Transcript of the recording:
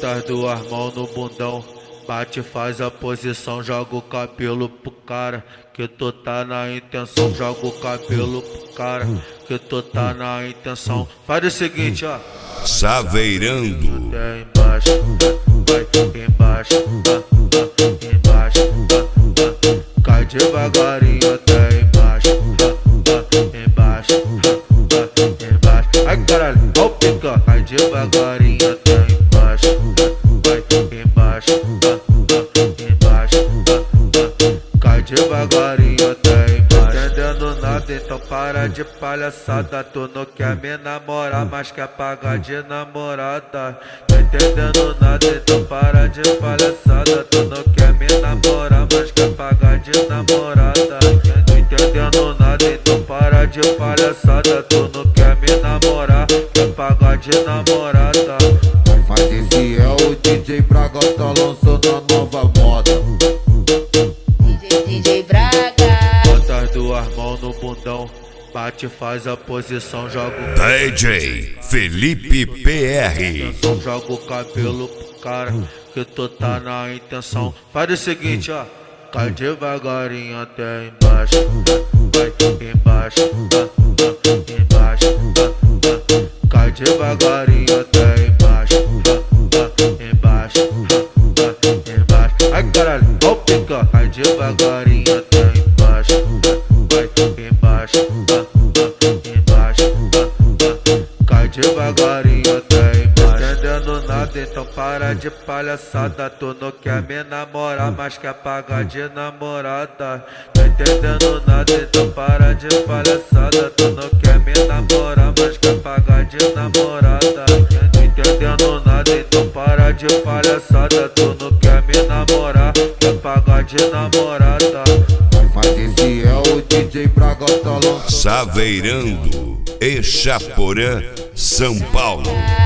Bota as duas mãos no bundão, bate, faz a posição, joga o cabelo pro cara, que tu tá na intenção. Joga o cabelo pro cara, que tu tá na intenção. Faz o seguinte, ó. Saveirando. Até embaixo, vai embaixo, embaixo, cai devagarinho até embaixo, embaixo, embaixo. Ai caralho, ó o pica, cai devagarinho até embaixo, vai embaixo, embaixo, cai devagarinho até embaixo. Entendendo nada, então para de palhaçada. Tu não quer me namorar, mas quer pagar de namorada. Não entendendo nada, então para de palhaçada. Tu não quer me namorar, mas quer pagar de namorada. Não entendendo nada, então para de palhaçada. Tu não quer me namorar, quer pagar de namorada. Mas esse é o DJ Braga, tá lançando a nova moda. DJ Braga. Bota as duas mãos no bundão, bate, faz a posição, joga o DJ Felipe PR. joga o cabelo pro cara, que tu tá na intenção. Faz o seguinte, ó. Cai devagarinho até embaixo, vai embaixo, embaixo, cai devagarinho até embaixo, embaixo, embaixo. Ai caralho, ó o pica, cai devagarinho até embaixo, vai embaixo, embaixo, cai devagarinho até embaixo. Entendendo nada, então para de palhaçada. Tu não quer me namorar, mas quer pagar de namorada. Não entendendo nada, então para de palhaçada. Tu não quer me namorar, mas quer pagar de namorada. Não entendendo nada, então para de palhaçada. Tu não quer me namorar, quer pagar de namorada. Mas esse é o DJ Braga, tá lançando. Saveirando. Echaporã, São Paulo.